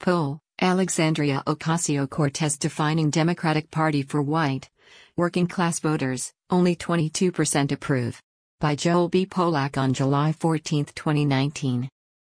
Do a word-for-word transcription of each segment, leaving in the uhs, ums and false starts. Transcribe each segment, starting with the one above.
Poll: Alexandria Ocasio-Cortez defining Democratic Party for white, working class voters, only twenty-two percent approve. By Joel B. Polak on July fourteenth, twenty nineteen.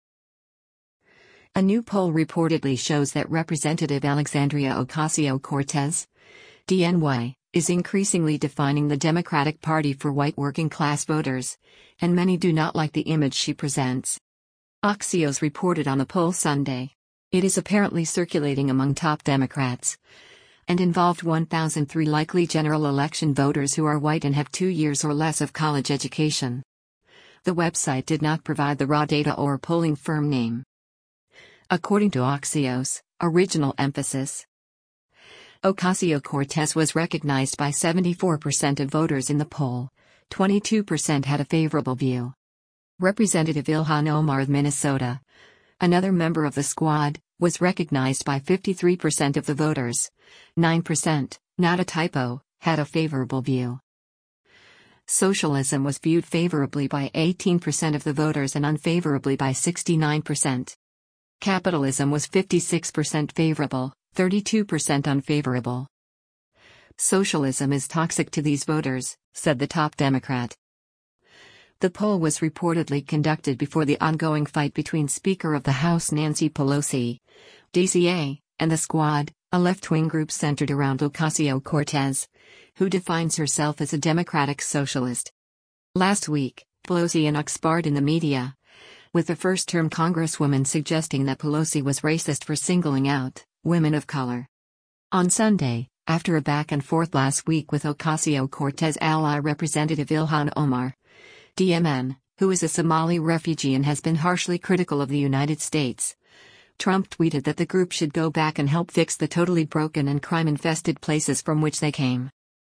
A new poll reportedly shows that Representative Alexandria Ocasio-Cortez, D N Y, is increasingly defining the Democratic Party for white working-class voters, and many do not like the image she presents. Axios reported on the poll Sunday. It is apparently circulating among top Democrats, and involved one thousand three likely general election voters who are white and have two years or less of college education. The website did not provide the raw data or polling firm name. According to Axios, original emphasis. Ocasio-Cortez was recognized by seventy-four percent of voters in the poll. twenty-two percent had a favorable view. Representative Ilhan Omar of Minnesota, another member of the squad, was recognized by fifty-three percent of the voters. nine percent, not a typo, had a favorable view. Socialism was viewed favorably by eighteen percent of the voters and unfavorably by sixty-nine percent. Capitalism was fifty-six percent favorable, thirty-two percent unfavorable. Socialism is toxic to these voters, said the top Democrat. The poll was reportedly conducted before the ongoing fight between Speaker of the House Nancy Pelosi, D C A, and the Squad, a left-wing group centered around Ocasio-Cortez, who defines herself as a democratic socialist. Last week, Pelosi and sparred in the media, with the first-term Congresswoman suggesting that Pelosi was racist for singling out women of color. On Sunday, after a back-and-forth last week with Ocasio-Cortez ally Representative Ilhan Omar, D M N, who is a Somali refugee and has been harshly critical of the United States, Trump tweeted that the group should go back and help fix the totally broken and crime-infested places from which they came.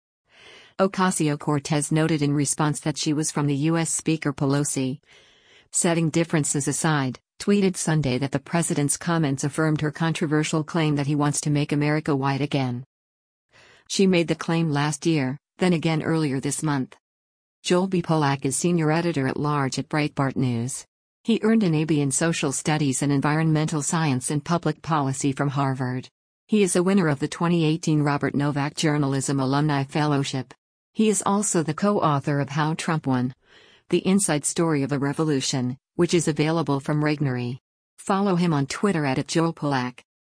Ocasio-Cortez noted in response that she was from the U S Speaker Pelosi. Setting differences aside, tweeted Sunday that the president's comments affirmed her controversial claim that he wants to make America white again. She made the claim last year, then again earlier this month. Joel B. Polak is senior editor-at-large at Breitbart News. He earned an A B in Social Studies and Environmental Science and Public Policy from Harvard. He is a winner of the twenty eighteen Robert Novak Journalism Alumni Fellowship. He is also the co-author of How Trump Won: The Inside Story of a Revolution, which is available from Regnery. Follow him on Twitter at Joel Polak.